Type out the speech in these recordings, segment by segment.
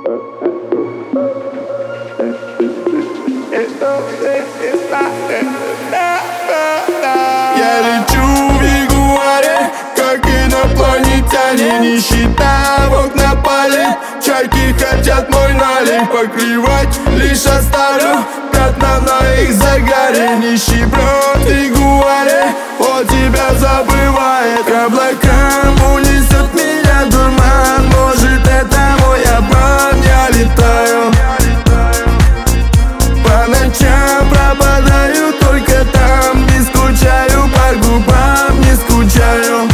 Я лечу в ягуаре, как инопланетяне. Нищета в окна палит, чайки хотят мой налив. Покрывать лишь оставлю пятна на их загаре. Нищеброд в ягуаре о тебя забывает. К облакам унесет меня дурман, может это мой обман. Я летаю, по ночам пропадаю только там. Не скучаю, по губам не скучаю.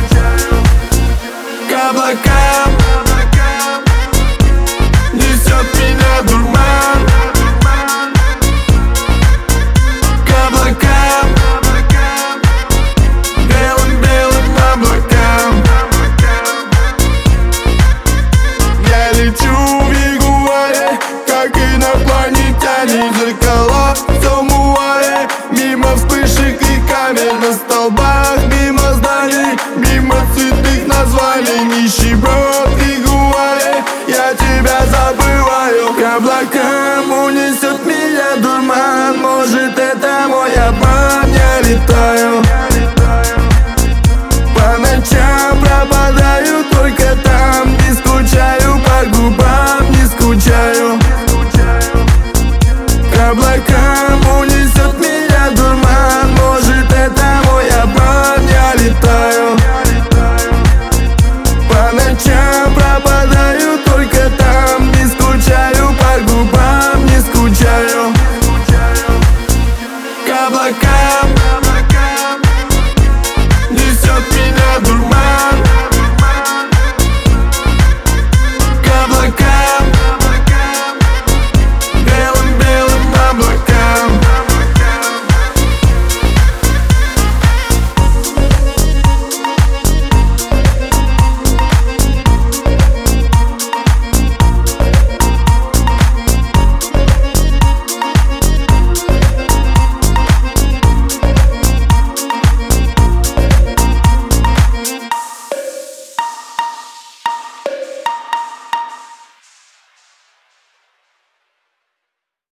К облакам несет меня дурман. К облакам, белым-белым облакам. Я лечу в ягуаре, как инопланетяне. Зеркала в самуаре, мимо вспышек и камер на столбах, мимо зданий, мимо цветных названий. Нищеброд в ягуаре, я тебя забываю. К облакам